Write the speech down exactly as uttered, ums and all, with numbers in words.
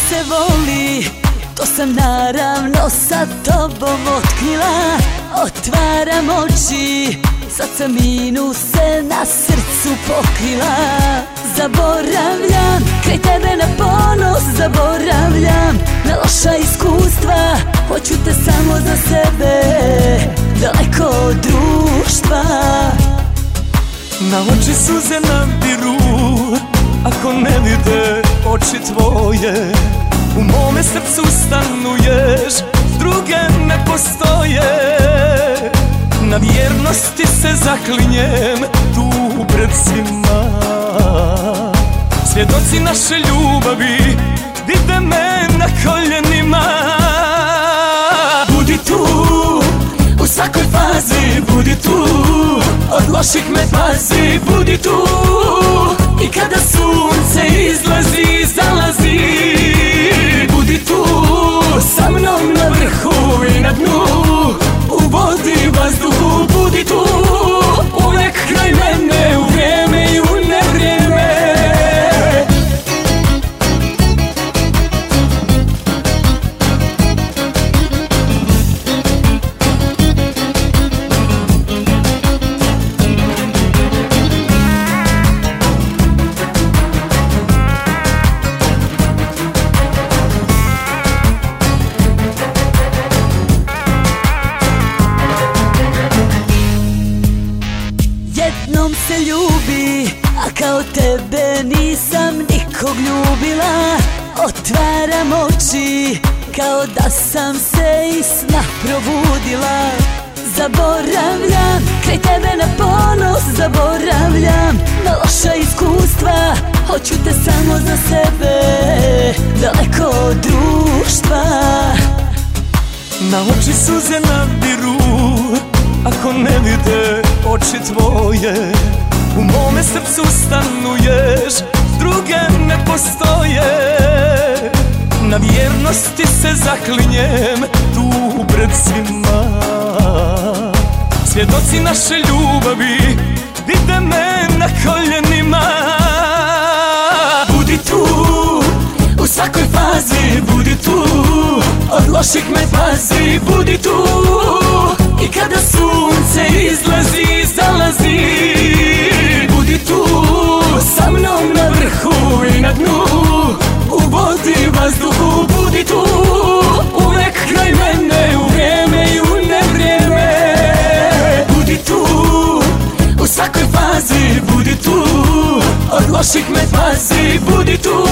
se voli, to sam naravno sa tobom otkrila. Otvaram oči, sad sam minuse na srcu pokrila. Zaboravljam kraj tebe na ponos, zaboravljam na loša iskustva. Hoću te samo za sebe, daleko od društva. Na oči suze nabiru, ako ne vide oči tvoje. U mome srcu stanuješ, druge ne postoje. Na vjernosti se zaklinjem tu pred svima. Svjedoci naše ljubavi vide me na koljenima. Budi tu, u svakoj fazi budi tu. Od loših me pazi, budi tu. I kada sunce izlazi i zalazi, budi tu. Sa mnom na vrhu i na dnu, u vodi, vazduhu, budi tu. Uvijek kraj mene, u vrijeme i u nevrijeme. Jednom se ljubi, a kao tebe nisam nikog ljubila. Otvaram oči, kao da sam se iz sna probudila. Zaboravljam kraj tebe na ponos, zaboravljam na loša iskustva. Hoću te samo za sebe, daleko od društva. Na oči suze nabiru, ako ne vide oči tvoje. U mome srcu stanuješ, druge ne postoje. Na vjernosti se zaklinjem tu pred svima. Svjedoci naše ljubavi vide me na koljenima. Budi tu, u svakoj fazi budi tu. Od loših me pazi, budi tu. I kada sunce izlazi i zalazi, budi tu. Sa mnom na vrhu i na dnu, u vodi, vazduhu, budi tu. Uvijek kraj mene, u vrijeme i u nevrijeme. Budi tu, u svakoj fazi budi tu. Od loših me pazi, budi tu.